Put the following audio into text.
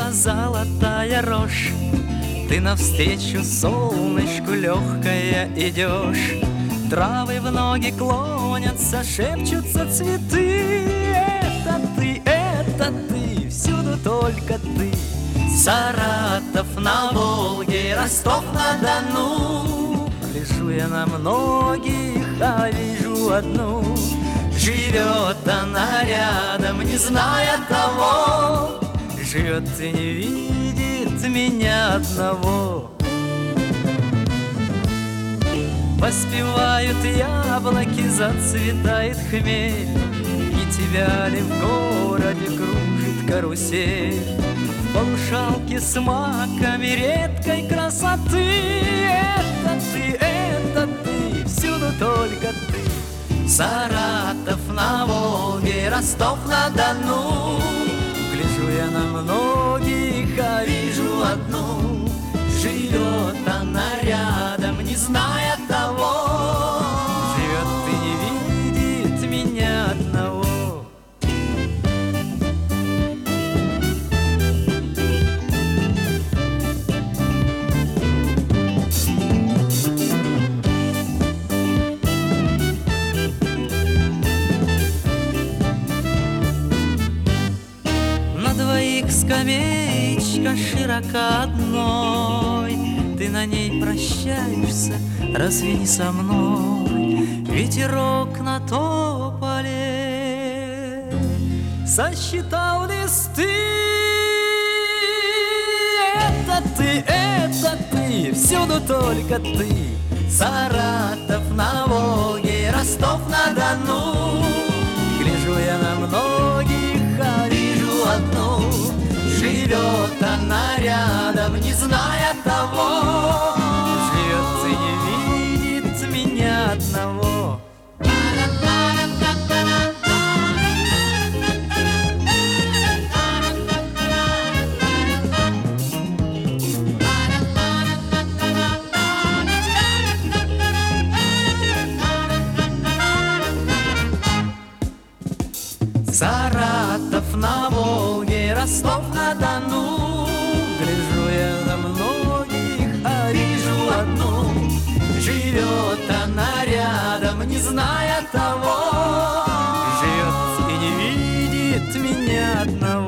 Снится золотая рожь, ты навстречу солнышку легкая идешь. Травы в ноги клонятся, шепчутся цветы. Это ты, всюду только ты. Саратов на Волге, Ростов-на-Дону. Гляжу я на многих, а вижу одну. Живет она рядом, не зная того. Живет и не видит меня одного. Поспевают яблоки, зацветает хмель. Не тебя ли в городе кружит карусель? В полушалке с маками редкой красоты. Это ты, всюду только ты. Саратов на Волге, Ростов-на-Дону. Гляжу я на многих, а вижу одну. Живет она рядом, не зная того. Живет и не видит меня одного. На двоих скамеечка широка одной. Ты на ней прощаешься, разве не со мной? Ветерок на тополе сосчитал листы. Это ты, всюду только ты. Саратов на Волге, Ростов-на-Дону. Гляжу я на многих, а вижу одну. Живет она рядом, не зная того. Живет и не видит меня одного. Саратов на Волге, Ростов-на-Дону. Гляжу я на многих, а вижу одну. Живет она рядом, не зная того. Живет и не видит меня одного.